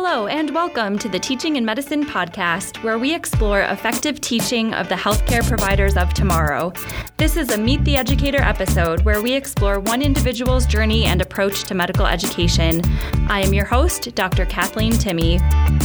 Hello and welcome to the Teaching in Medicine podcast, where we explore effective teaching of the healthcare providers of tomorrow. This is a Meet the Educator episode where we explore one individual's journey and approach to medical education. I am your host, Dr. Kathleen Timmie.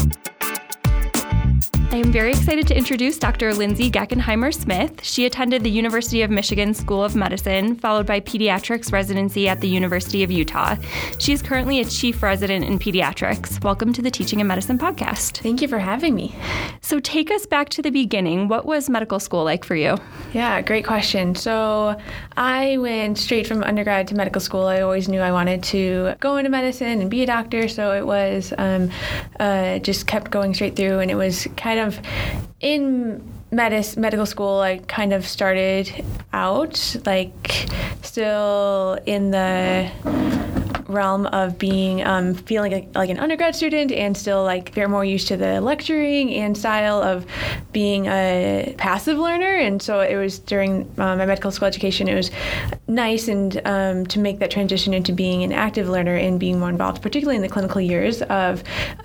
I am very excited to introduce Dr. Lindsay Geckenheimer-Smith. She attended the University of Michigan School of Medicine, followed by pediatrics residency at the University of Utah. She is currently a chief resident in pediatrics. Welcome to the Teaching in Medicine podcast. Thank you for having me. So take us back to the beginning. What was medical school like for you? Yeah, great question. So I went straight from undergrad to medical school. I always knew I wanted to go into medicine and be a doctor, so it was just kept going straight through, and it was kind of in medical school. I kind of started out like still in the realm of being feeling like an undergrad student, and still like very more used to the lecturing and style of being a passive learner. And so it was during my medical school education, it was nice and to make that transition into being an active learner and being more involved, particularly in the clinical years of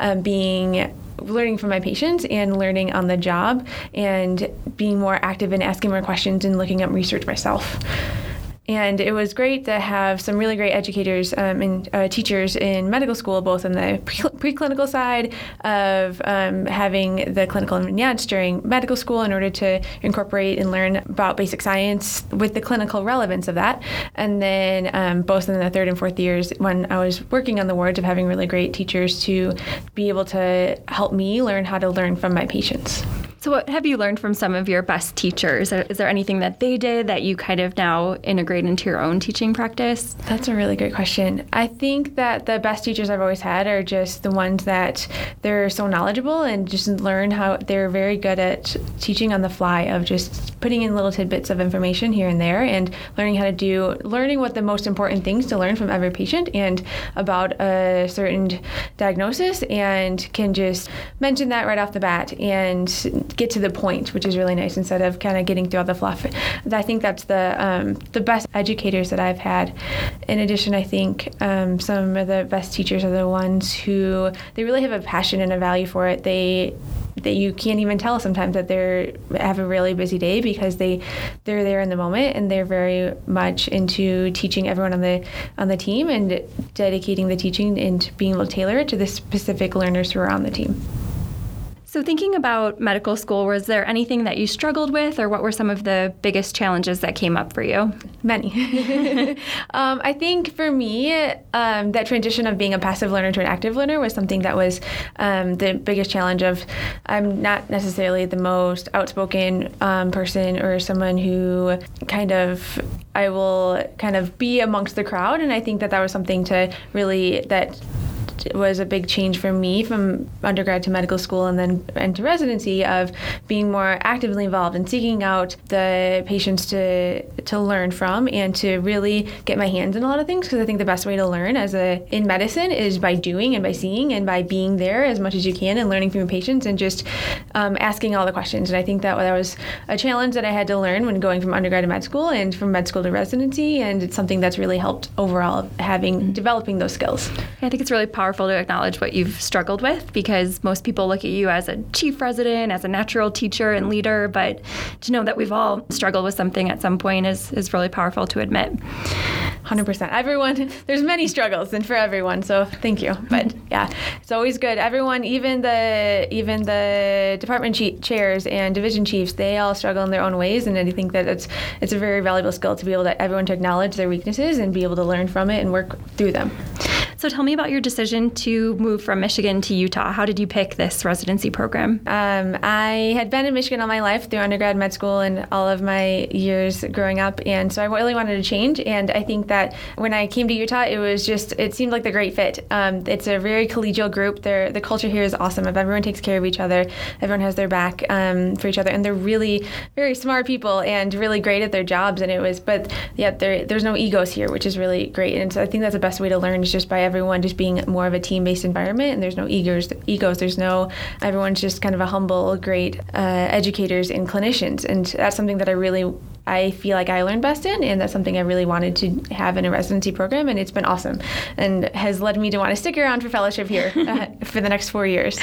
learning from my patients and learning on the job and being more active and asking more questions and looking up research myself. And it was great to have some really great educators and teachers in medical school, both on the preclinical side of having the clinical vignettes during medical school in order to incorporate and learn about basic science with the clinical relevance of that. And then both in the third and fourth years when I was working on the wards, of having really great teachers to be able to help me learn how to learn from my patients. So what have you learned from some of your best teachers? Is there anything that they did that you kind of now integrate into your own teaching practice? That's a really great question. I think that the best teachers I've always had are just the ones that they're so knowledgeable and just learn how they're very good at teaching on the fly, of just putting in little tidbits of information here and there and learning what the most important things to learn from every patient and about a certain diagnosis, and can just mention that right off the bat and get to the point, which is really nice, instead of kind of getting through all the fluff. I think that's the best educators that I've had. In addition, I think some of the best teachers are the ones who they really have a passion and a value for it. That you can't even tell sometimes that they have a really busy day, because they're there in the moment, and they're very much into teaching everyone on the team and dedicating the teaching and being able to tailor it to the specific learners who are on the team. So thinking about medical school, was there anything that you struggled with, or what were some of the biggest challenges that came up for you? Many. I think for me, that transition of being a passive learner to an active learner was something that was the biggest challenge of, I'm not necessarily the most outspoken person, or someone who I will kind of be amongst the crowd. And I think that was something that was a big change for me from undergrad to medical school and to residency, of being more actively involved and seeking out the patients to learn from and to really get my hands in a lot of things, because I think the best way to learn in medicine is by doing and by seeing and by being there as much as you can and learning from your patients and just asking all the questions. And I think that was a challenge that I had to learn when going from undergrad to med school and from med school to residency, and it's something that's really helped overall developing those skills. I think it's really powerful to acknowledge what you've struggled with, because most people look at you as a chief resident, as a natural teacher and leader, but to know that we've all struggled with something at some point is really powerful to admit. 100%. Everyone, there's many struggles and for everyone, so thank you. But yeah, it's always good. Everyone, even the department chairs and division chiefs, they all struggle in their own ways, and I think that it's a very valuable skill to be able to everyone to acknowledge their weaknesses and be able to learn from it and work through them. So tell me about your decision to move from Michigan to Utah. How did you pick this residency program? I had been in Michigan all my life through undergrad, med school, and all of my years growing up, and so I really wanted to change. And I think that when I came to Utah, it seemed like the great fit. It's a very collegial group. The culture here is awesome. Everyone takes care of each other. Everyone has their back for each other, and they're really very smart people and really great at their jobs. And there's no egos here, which is really great. And so I think that's the best way to learn, is just by everyone just being more of a team-based environment, and there's no egos. Everyone's just kind of a humble, great educators and clinicians, and that's something that I really I feel like I learn best in, and that's something I really wanted to have in a residency program, and it's been awesome and has led me to want to stick around for fellowship here for the next 4 years.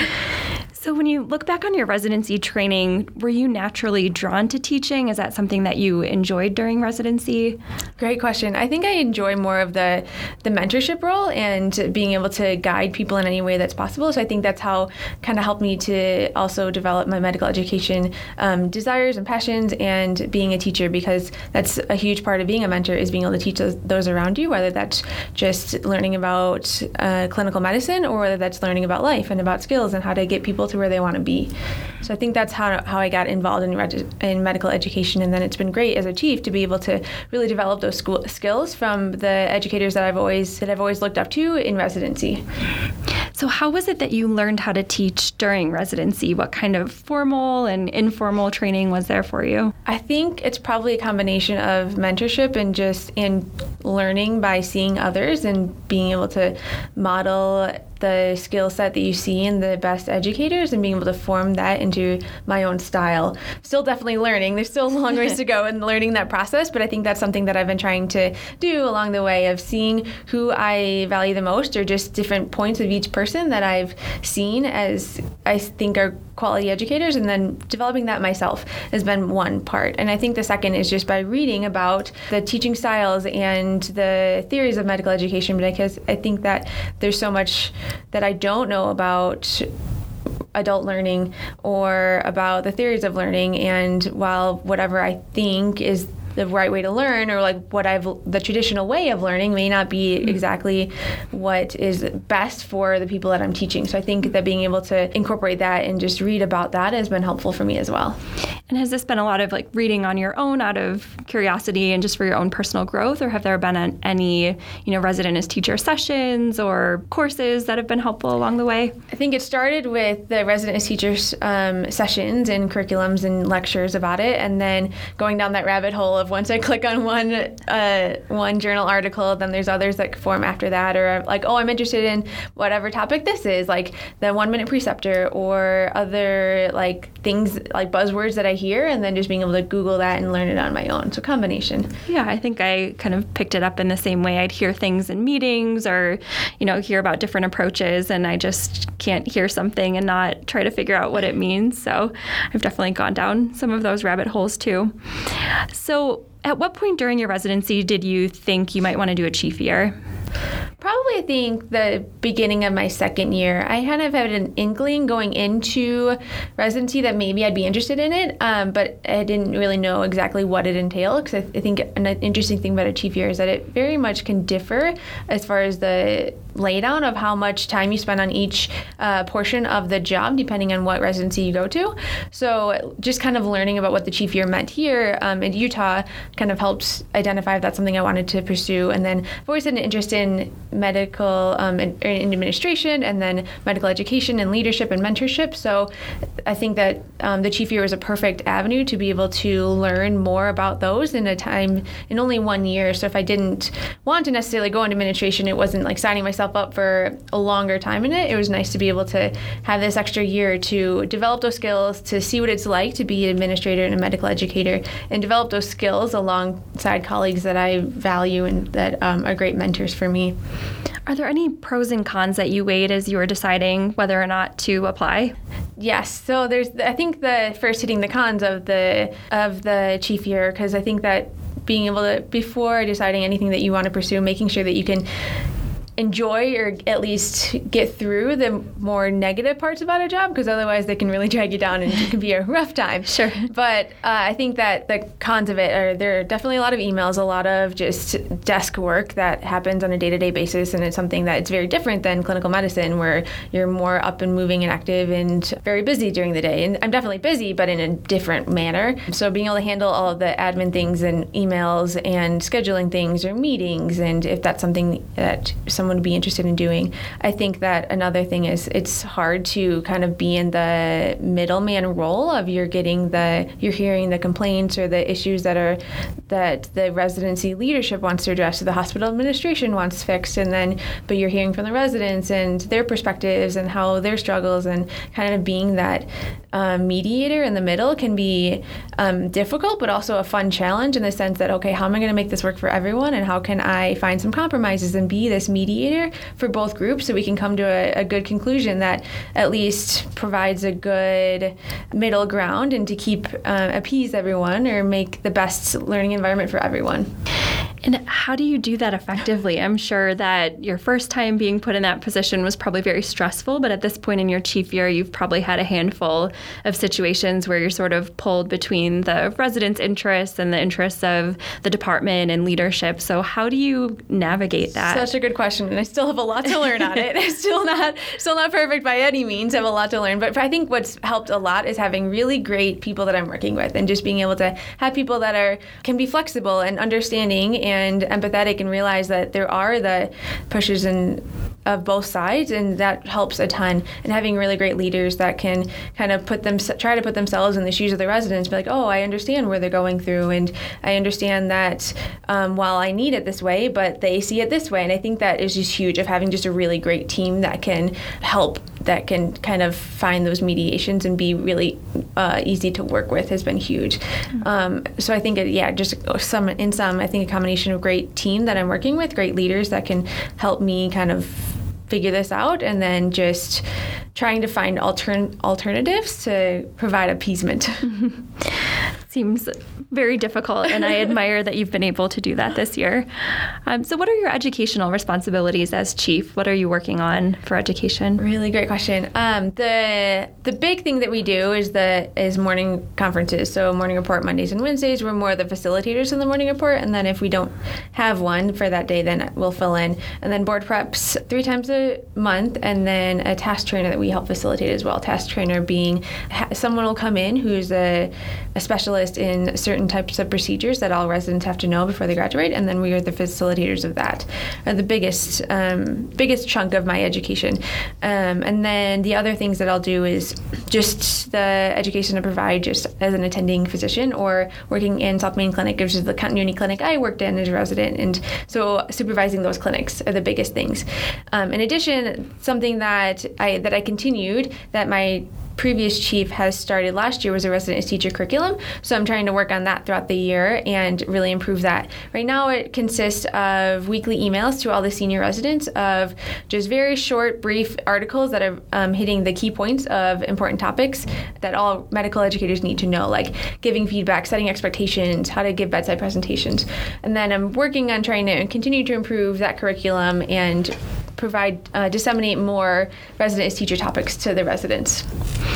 So when you look back on your residency training, were you naturally drawn to teaching? Is that something that you enjoyed during residency? Great question. I think I enjoy more of the mentorship role and being able to guide people in any way that's possible. So I think that's how kind of helped me to also develop my medical education desires and passions and being a teacher, because that's a huge part of being a mentor, is being able to teach those around you, whether that's just learning about clinical medicine or whether that's learning about life and about skills and how to get people to where they want to be. So I think that's how I got involved in medical education, and then it's been great as a chief to be able to really develop those skills from the educators that I've always looked up to in residency. So how was it that you learned how to teach during residency? What kind of formal and informal training was there for you? I think it's probably a combination of mentorship and just in learning by seeing others and being able to model the skill set that you see in the best educators and being able to form that into my own style. Still definitely learning. There's still a long ways to go in learning that process, but I think that's something that I've been trying to do along the way, of seeing who I value the most, or just different points of each person that I've seen as I think are quality educators, and then developing that myself has been one part. And I think the second is just by reading about the teaching styles and the theories of medical education, because I think that there's so much that I don't know about adult learning or about the theories of learning. And while whatever I think is the right way to learn, or like the traditional way of learning, may not be exactly what is best for the people that I'm teaching. So I think that being able to incorporate that and just read about that has been helpful for me as well. And has this been a lot of like reading on your own out of curiosity and just for your own personal growth, or have there been any, resident as teacher sessions or courses that have been helpful along the way? I think it started with the resident as teachers sessions and curriculums and lectures about it, and then going down that rabbit hole of once I click on one journal article, then there's others that form after that, or like, oh, I'm interested in whatever topic this is, like the 1 minute preceptor or other like things like buzzwords that I hear, and then just being able to Google that and learn it on my own. So combination. Yeah, I think I kind of picked it up in the same way. I'd hear things in meetings or, hear about different approaches, and I just can't hear something and not try to figure out what it means. So I've definitely gone down some of those rabbit holes too. So at what point during your residency did you think you might want to do a chief year? Probably, I think, the beginning of my second year. I kind of had an inkling going into residency that maybe I'd be interested in it, but I didn't really know exactly what it entailed, because I think an interesting thing about a chief year is that it very much can differ as far as the laydown of how much time you spend on each portion of the job, depending on what residency you go to. So just kind of learning about what the chief year meant here in Utah kind of helped identify if that's something I wanted to pursue. And then I've always had an interest in medical in administration, and then medical education and leadership and mentorship. So I think that the chief year was a perfect avenue to be able to learn more about those in only 1 year. So if I didn't want to necessarily go into administration, it wasn't like signing myself up for a longer time in it. It was nice to be able to have this extra year to develop those skills, to see what it's like to be an administrator and a medical educator, and develop those skills alongside colleagues that I value and that are great mentors for me. Are there any pros and cons that you weighed as you were deciding whether or not to apply? Yes. So I think the first hitting the cons of the chief year, because I think that being able to, before deciding anything that you want to pursue, making sure that you can enjoy or at least get through the more negative parts about a job, because otherwise they can really drag you down and it can be a rough time. Sure. But I think that the cons of it are there are definitely a lot of emails, a lot of just desk work that happens on a day-to-day basis, and it's something that it's very different than clinical medicine, where you're more up and moving and active and very busy during the day. And I'm definitely busy, but in a different manner. So being able to handle all of the admin things and emails and scheduling things or meetings, and if that's something that someone someone would be interested in doing. I think that another thing is it's hard to kind of be in the middleman role of you're hearing the complaints or the issues that the residency leadership wants to address, or the hospital administration wants fixed, but you're hearing from the residents and their perspectives and how their struggles, and kind of being that mediator in the middle can be difficult, but also a fun challenge in the sense that, okay, how am I going to make this work for everyone, and how can I find some compromises and be this mediator for both groups so we can come to a good conclusion that at least provides a good middle ground, and to keep appease everyone or make the best learning environment for everyone. And how do you do that effectively? I'm sure that your first time being put in that position was probably very stressful, but at this point in your chief year, you've probably had a handful of situations where you're sort of pulled between the residents' interests and the interests of the department and leadership. So how do you navigate that? Such a good question, and I still have a lot to learn on it. Still not perfect by any means. I have a lot to learn, but I think what's helped a lot is having really great people that I'm working with, and just being able to have people that can be flexible and understanding and empathetic, and realize that there are the pushes of both sides, and that helps a ton. And having really great leaders that can kind of try to put themselves in the shoes of the residents, be like, oh, I understand where they're going through, and I understand that while I need it this way, but they see it this way. And I think that is just huge, of having just a really great team that can help, that can kind of find those mediations and be really easy to work with, has been huge. So I think, I think a combination of great team that I'm working with, great leaders that can help me kind of figure this out, and then just trying to find alternatives to provide appeasement. Seems very difficult, and I admire that you've been able to do that this year. So what are your educational responsibilities as chief? What are you working on for education? Really great question. The big thing that we do is morning conferences. So morning report Mondays and Wednesdays. We're more the facilitators in the morning report, and then if we don't have one for that day, then we'll fill in. And then board preps 3 times a month, and then a task trainer that we help facilitate as well. Task trainer being someone will come in who's a specialist in certain types of procedures that all residents have to know before they graduate, and then we are the facilitators of that. The biggest chunk of my education. And then the other things that I'll do is just the education to provide just as an attending physician, or working in South Main Clinic, which is the continuity clinic I worked in as a resident, and so supervising those clinics are the biggest things. In addition, something that I continued, that my previous chief has started last year, was a resident teacher curriculum. So I'm trying to work on that throughout the year and really improve that. Right now it consists of weekly emails to all the senior residents of just very short, brief articles that are hitting the key points of important topics that all medical educators need to know, like giving feedback, setting expectations, how to give bedside presentations. And then I'm working on trying to continue to improve that curriculum and disseminate more resident as teacher topics to the residents.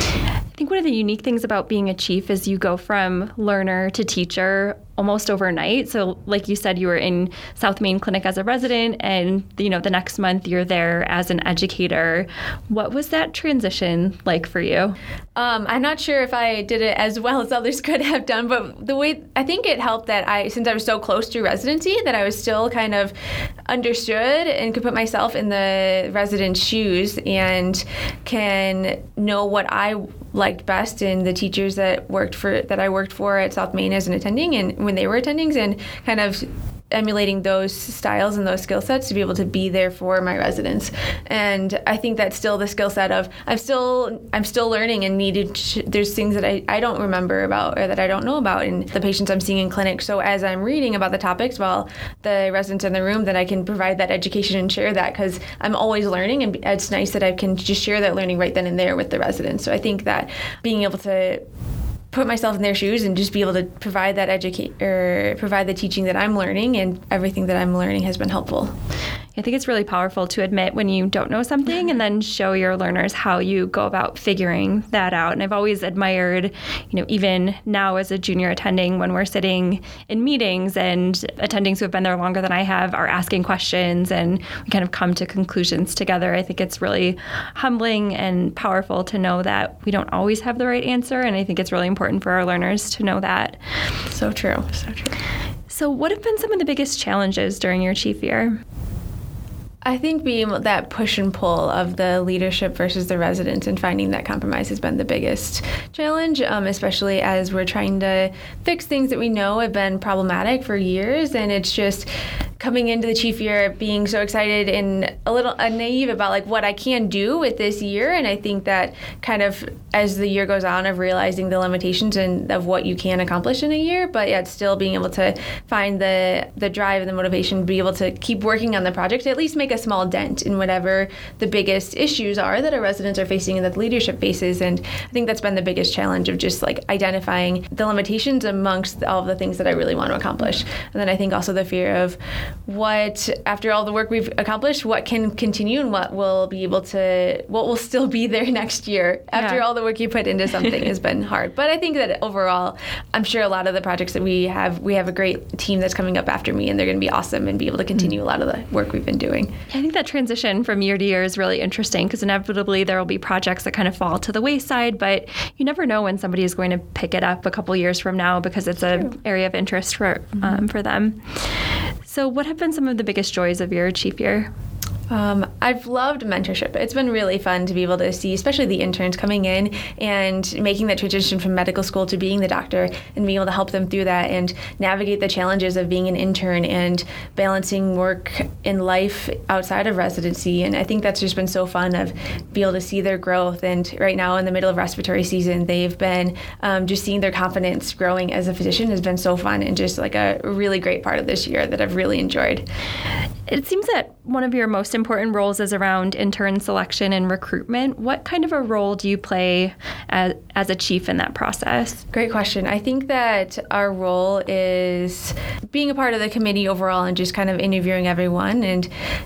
I think one of the unique things about being a chief is you go from learner to teacher almost overnight. So like you said, you were in South Main Clinic as a resident, and the next month you're there as an educator. What was that transition like for you? I'm not sure if I did it as well as others could have done, but the way I think it helped that since I was so close to residency, that I was still kind of understood and could put myself in the resident's shoes and can know what I liked best in the teachers that I worked for at South Main as an attending, and when they were attendings, and kind of emulating those styles and those skill sets to be able to be there for my residents. And I think that's still the skill set of I'm still learning and there's things that I don't remember about, or that I don't know about in the patients I'm seeing in clinic. So as I'm reading about the topics while the residents in the room, then I can provide that education and share that, because I'm always learning, and it's nice that I can just share that learning right then and there with the residents. So I think that being able to put myself in their shoes and just be able to provide that provide the teaching that I'm learning, and everything that I'm learning has been helpful. I think it's really powerful to admit when you don't know something and then show your learners how you go about figuring that out. And I've always admired, even now as a junior attending, when we're sitting in meetings and attendings who have been there longer than I have are asking questions and we kind of come to conclusions together. I think it's really humbling and powerful to know that we don't always have the right answer. And I think it's really important for our learners to know that. So true. So true. So what have been some of the biggest challenges during your chief year? I think being that push and pull of the leadership versus the residents and finding that compromise has been the biggest challenge, especially as we're trying to fix things that we know have been problematic for years. And it's just coming into the chief year being so excited and a little naive about like what I can do with this year. And I think that kind of as the year goes on of realizing the limitations and of what you can accomplish in a year, but yet still being able to find the drive and the motivation to be able to keep working on the project, to at least make a small dent in whatever the biggest issues are that our residents are facing and that the leadership faces. And I think that's been the biggest challenge of just like identifying the limitations amongst all of the things that I really want to accomplish. And then I think also the fear of what, after all the work we've accomplished, what can continue and what will still be there next year after all the work you put into something has been hard. But I think that overall, I'm sure a lot of the projects that we have a great team that's coming up after me, and they're going to be awesome and be able to continue a lot of the work we've been doing. I think that transition from year to year is really interesting because inevitably there will be projects that kind of fall to the wayside, but you never know when somebody is going to pick it up a couple years from now because it's an area of interest for them. So what have been some of the biggest joys of your chief year? I've loved mentorship. It's been really fun to be able to see, especially the interns coming in and making that transition from medical school to being the doctor and being able to help them through that and navigate the challenges of being an intern and balancing work and life outside of residency. And I think that's just been so fun of be able to see their growth. And right now in the middle of respiratory season, they've been just seeing their confidence growing as a physician has been so fun and just like a really great part of this year that I've really enjoyed. It seems that one of your most important roles is around intern selection and recruitment. What kind of a role do you play as a chief in that process? Great question. I think that our role is being a part of the committee overall and just kind of interviewing everyone and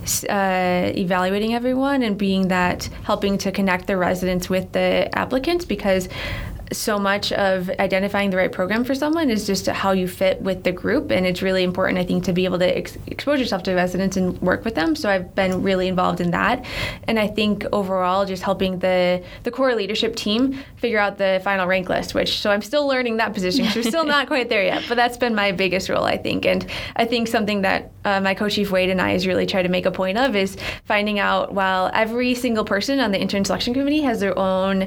evaluating everyone and being that helping to connect the residents with the applicants, because so much of identifying the right program for someone is just how you fit with the group, and it's really important, I think, to be able to expose yourself to residents and work with them. So I've been really involved in that, and I think overall just helping the core leadership team figure out the final rank list, so I'm still learning that position, so we're still not quite there yet, but that's been my biggest role, I think. And I think something that my co-chief Wade and I has really tried to make a point of is finding out, while every single person on the intern selection committee has their own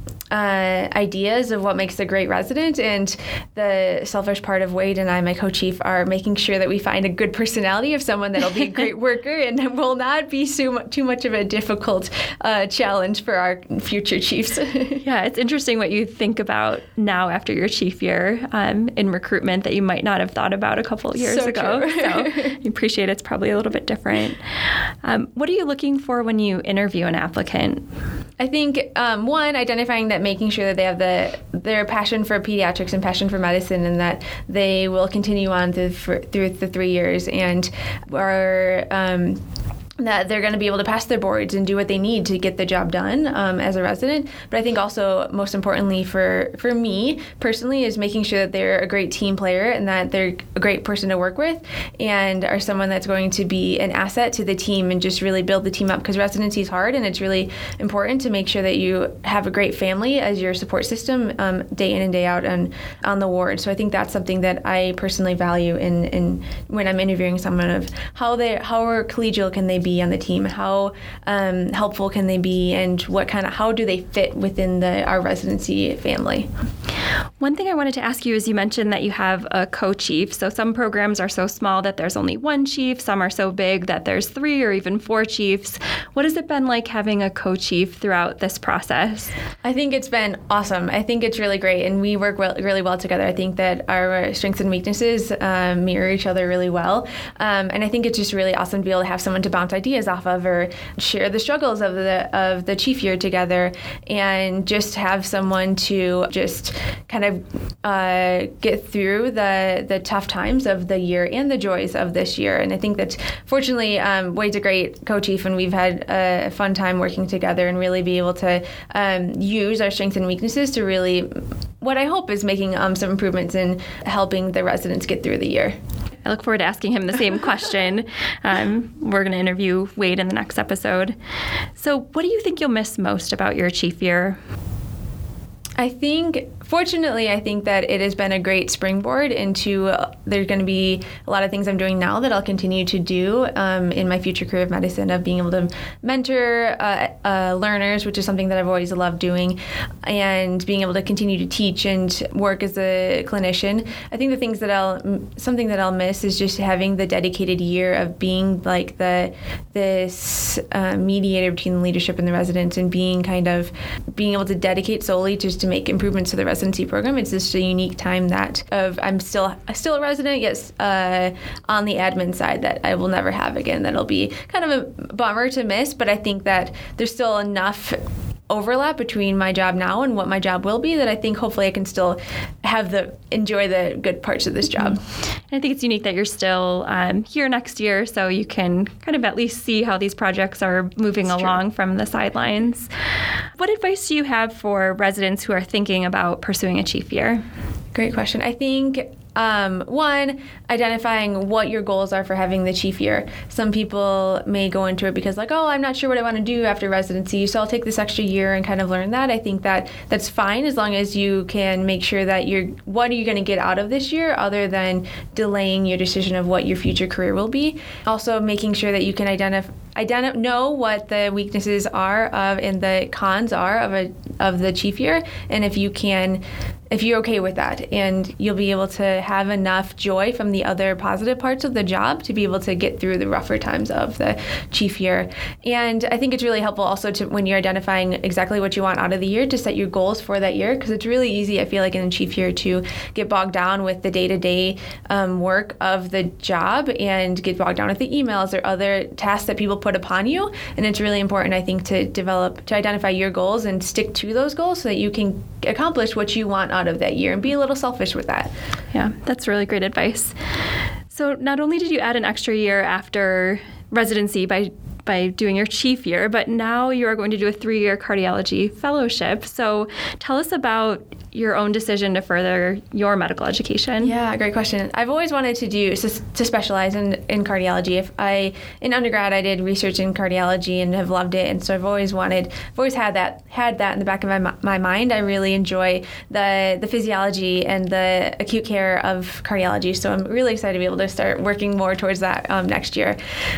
ideas of what makes a great resident, and the selfish part of Wade and I, my co-chief, are making sure that we find a good personality of someone that'll be a great worker and will not be too much of a difficult challenge for our future chiefs. Yeah, it's interesting what you think about now after your chief year in recruitment that you might not have thought about a couple of years ago. True. So I appreciate it's probably a little bit different. What are you looking for when you interview an applicant? I think, one, identifying that, making sure that they have their passion for pediatrics and passion for medicine, and that they will continue on through the 3 years and are that they're going to be able to pass their boards and do what they need to get the job done as a resident. But I think also most importantly for me personally is making sure that they're a great team player and that they're a great person to work with and are someone that's going to be an asset to the team and just really build the team up, because residency is hard, and it's really important to make sure that you have a great family as your support system day in and day out on the ward. So I think that's something that I personally value in when I'm interviewing someone, of how collegial can they be on the team, how helpful can they be, and how do they fit within our residency family. One thing I wanted to ask you is, you mentioned that you have a co-chief. So some programs are so small that there's only one chief. Some are so big that there's 3 or even 4 chiefs. What has it been like having a co-chief throughout this process? I think it's been awesome. I think it's really great, and we work really well together. I think that our strengths and weaknesses mirror each other really well, and I think it's just really awesome to be able to have someone to bounce ideas off of or share the struggles of the chief year together, and just have someone to just kind of get through the tough times of the year and the joys of this year. And I think that fortunately Wade's a great co-chief, and we've had a fun time working together and really be able to use our strengths and weaknesses to really, what I hope is making some improvements in helping the residents get through the year. I look forward to asking him the same question. We're going to interview Wade in the next episode. So what do you think you'll miss most about your chief year? I think fortunately, I think that it has been a great springboard into, there's going to be a lot of things I'm doing now that I'll continue to do in my future career of medicine, of being able to mentor learners, which is something that I've always loved doing, and being able to continue to teach and work as a clinician. I think something that I'll miss is just having the dedicated year of being like this mediator between the leadership and the residents, and being able to dedicate solely just to make improvements to the residency program. It's just a unique time I'm still a resident, yes, on the admin side, that I will never have again. That'll be kind of a bummer to miss, but I think that there's still enough overlap between my job now and what my job will be that I think hopefully I can still enjoy the good parts of this job. And I think it's unique that you're still here next year, so you can kind of at least see how these projects are moving along from the sidelines. What advice do you have for residents who are thinking about pursuing a chief year? Great question. I think one, identifying what your goals are for having the chief year. Some people may go into it because I'm not sure what I want to do after residency, so I'll take this extra year and kind of learn that. I think that that's fine as long as you can make sure that what are you going to get out of this year other than delaying your decision of what your future career will be. Also making sure that you can know what the weaknesses are and the cons are of the chief year, and if you're okay with that, and you'll be able to have enough joy from the other positive parts of the job to be able to get through the rougher times of the chief year. And I think it's really helpful also to, when you're identifying exactly what you want out of the year, to set your goals for that year, because it's really easy, I feel like, in the chief year to get bogged down with the day-to-day work of the job and get bogged down with the emails or other tasks that people put upon you. And it's really important, I think, to identify your goals and stick to those goals so that you can accomplish what you want out of that year, and be a little selfish with that. Yeah, that's really great advice. So not only did you add an extra year after residency by doing your chief year, but now you are going to do a 3-year cardiology fellowship. So tell us about your own decision to further your medical education. Yeah, great question. I've always wanted to specialize in cardiology. In undergrad, I did research in cardiology and have loved it, and so I've always had that in the back of my mind. I really enjoy the physiology and the acute care of cardiology, so I'm really excited to be able to start working more towards that next year.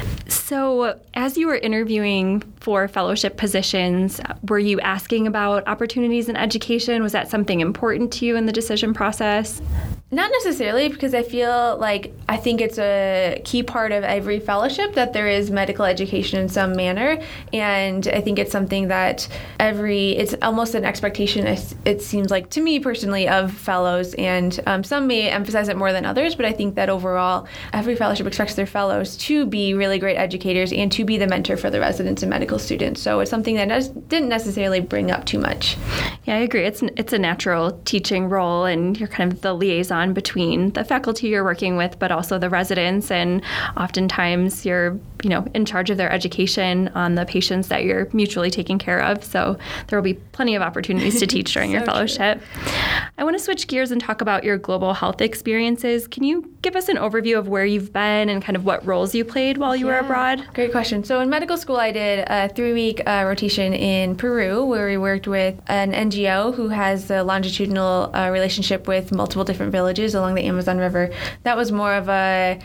So as you were interviewing for fellowship positions, were you asking about opportunities in education? Was that something important to you in the decision process? Not necessarily, because I think it's a key part of every fellowship that there is medical education in some manner, and I think it's something that it's almost an expectation, it seems like to me personally, of fellows, and some may emphasize it more than others, but I think that overall every fellowship expects their fellows to be really great educators and to be the mentor for the residents and medical students. So it's something that didn't necessarily bring up too much. Yeah, I agree. It's a natural teaching role, and you're kind of the liaison between the faculty you're working with, but also the residents, and oftentimes you're in charge of their education on the patients that you're mutually taking care of. So there will be plenty of opportunities to teach during your fellowship. True. I want to switch gears and talk about your global health experiences. Can you give us an overview of where you've been and kind of what roles you played while you were abroad? Great question. So in medical school, I did a 3-week rotation in Peru, where we worked with an NGO who has a longitudinal relationship with multiple different villages along the Amazon River. That was more of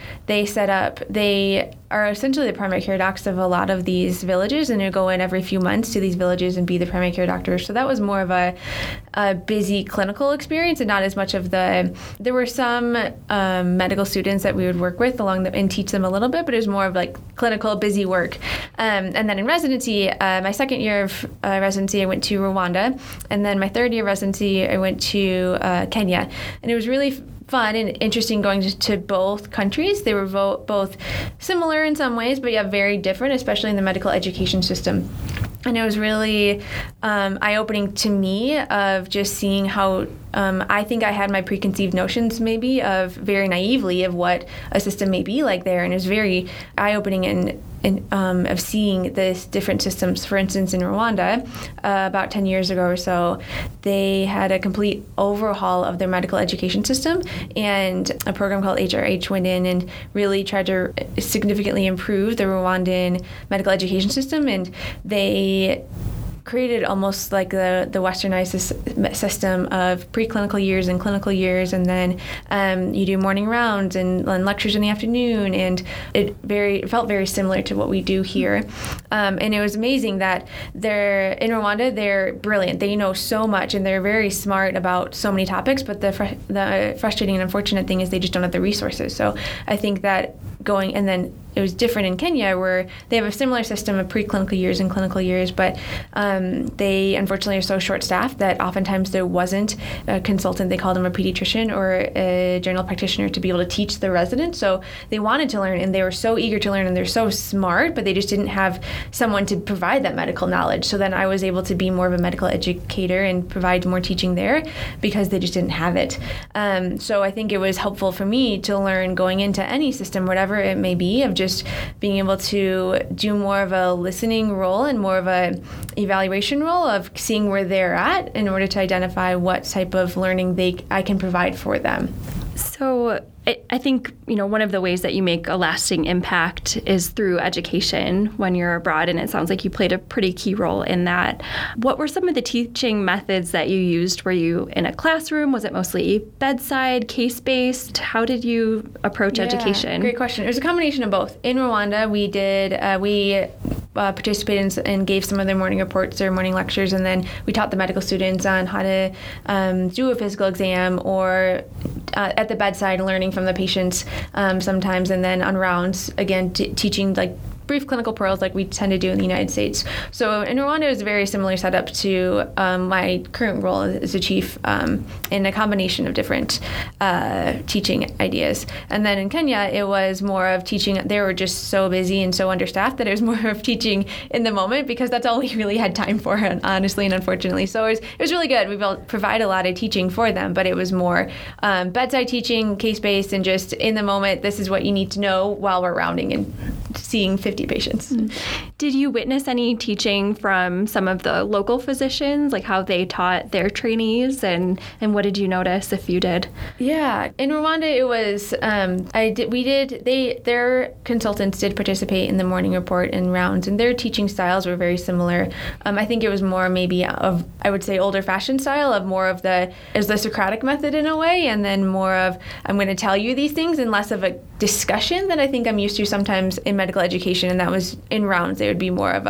they are essentially the primary care docs of a lot of these villages, and you go in every few months to these villages and be the primary care doctor. So that was more of a busy clinical experience, and not as much of there were some medical students that we would work with and teach them a little bit, but it was more of clinical busy work. And then in residency, my second year of residency, I went to Rwanda, and then my third year of residency, I went to Kenya, and it was really fun and interesting going to both countries. They were both similar in some ways, but very different, especially in the medical education system. And it was really eye-opening to me of just seeing how I think I had my preconceived notions maybe very naively of what a system may be like there. And it was very eye-opening of seeing these different systems. For instance, in Rwanda, about 10 years ago or so, they had a complete overhaul of their medical education system, and a program called HRH went in and really tried to significantly improve the Rwandan medical education system, and they created almost like the westernized system of preclinical years and clinical years, and then you do morning rounds and lectures in the afternoon, and it felt very similar to what we do here. And it was amazing that in Rwanda, they're brilliant. They know so much, and they're very smart about so many topics, but the frustrating and unfortunate thing is they just don't have the resources. So I think that and then it was different in Kenya, where they have a similar system of preclinical years and clinical years, but they unfortunately are so short-staffed that oftentimes there wasn't a consultant, they called him a pediatrician or a general practitioner, to be able to teach the residents. So they wanted to learn, and they were so eager to learn, and they're so smart, but they just didn't have someone to provide that medical knowledge. So then I was able to be more of a medical educator and provide more teaching there because they just didn't have it. So I think it was helpful for me to learn going into any system, whatever it may be, of just being able to do more of a listening role and more of a evaluation role of seeing where they're at in order to identify what type of learning I can provide for them. So I think, one of the ways that you make a lasting impact is through education when you're abroad, and it sounds like you played a pretty key role in that. What were some of the teaching methods that you used? Were you in a classroom? Was it mostly bedside, case-based? How did you approach education? Great question. It was a combination of both. In Rwanda, we participated and gave some of their morning reports, their morning lectures, and then we taught the medical students on how to do a physical exam, or at the bedside learning from the patients sometimes, and then on rounds, again, teaching like brief clinical pearls like we tend to do in the United States. So in Rwanda, it was a very similar setup to my current role as a chief, in a combination of different teaching ideas. And then in Kenya, it was more of teaching. They were just so busy and so understaffed that it was more of teaching in the moment, because that's all we really had time for, honestly and unfortunately. So it was really good. We provide a lot of teaching for them, but it was more bedside teaching, case-based, and just in the moment, this is what you need to know while we're rounding and seeing 50 patients. Did you witness any teaching from some of the local physicians, like how they taught their trainees, and what did you notice if you did? Yeah, in Rwanda it was their consultants did participate in the morning report and rounds, and their teaching styles were very similar. I think it was more maybe of, I would say, older fashioned style of more of the Socratic method in a way, and then more of I'm going to tell you these things, and less of a discussion that I think I'm used to sometimes in medical education, and that was in rounds. They would be more of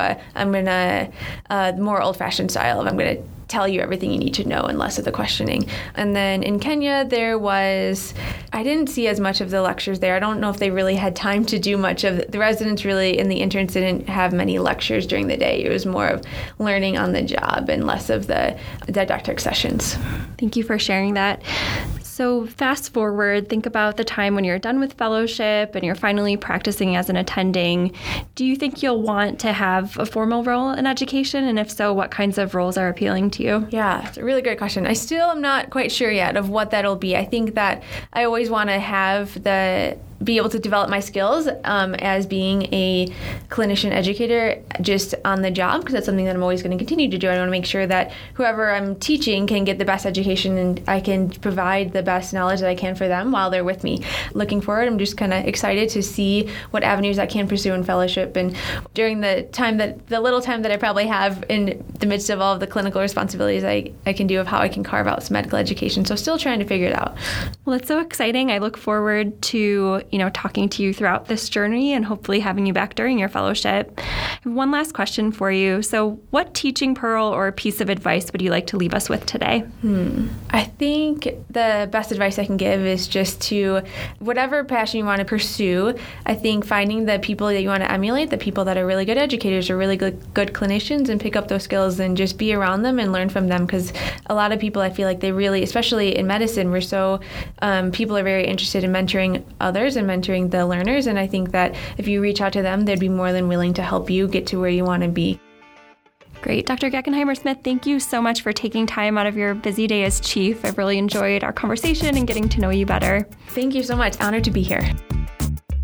more old-fashioned style of I'm going to tell you everything you need to know and less of the questioning. And then in Kenya, I didn't see as much of the lectures there. I don't know if they really had time to do much of the residents really, and the interns didn't have many lectures during the day. It was more of learning on the job and less of the didactic sessions. Thank you for sharing that. So fast forward, think about the time when you're done with fellowship and you're finally practicing as an attending. Do you think you'll want to have a formal role in education? And if so, what kinds of roles are appealing to you? Yeah, it's a really good question. I still am not quite sure yet of what that'll be. I think that I always want to be able to develop my skills as being a clinician educator just on the job, because that's something that I'm always going to continue to do. I want to make sure that whoever I'm teaching can get the best education and I can provide the best knowledge that I can for them while they're with me. Looking forward, I'm just kind of excited to see what avenues I can pursue in fellowship, and during the little time that I probably have in the midst of all of the clinical responsibilities I can do of how I can carve out some medical education. So still trying to figure it out. Well, it's so exciting. I look forward to talking to you throughout this journey and hopefully having you back during your fellowship. I have one last question for you. So what teaching pearl or piece of advice would you like to leave us with today? I think the best advice I can give is just to, whatever passion you want to pursue, I think finding the people that you want to emulate, the people that are really good educators or really good clinicians, and pick up those skills and just be around them and learn from them, because a lot of people, I feel like they really, especially in medicine, people are very interested in mentoring others and mentoring the learners, and I think that if you reach out to them, they'd be more than willing to help you get to where you want to be. Great. Dr. Geckenheimer-Smith, thank you so much for taking time out of your busy day as chief. I've really enjoyed our conversation and getting to know you better. Thank you so much. Honored to be here.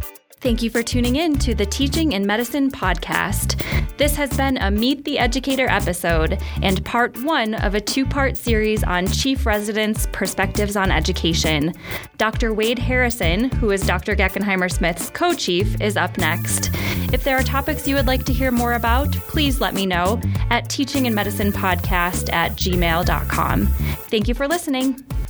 Thank you for tuning in to the Teaching in Medicine podcast. This has been a Meet the Educator episode and part 1 of a 2-part series on Chief Residents' Perspectives on Education. Dr. Wade Harrison, who is Dr. Geckenheimer-Smith's co-chief, is up next. If there are topics you would like to hear more about, please let me know at teachinginmedicinepodcast@gmail.com. Thank you for listening.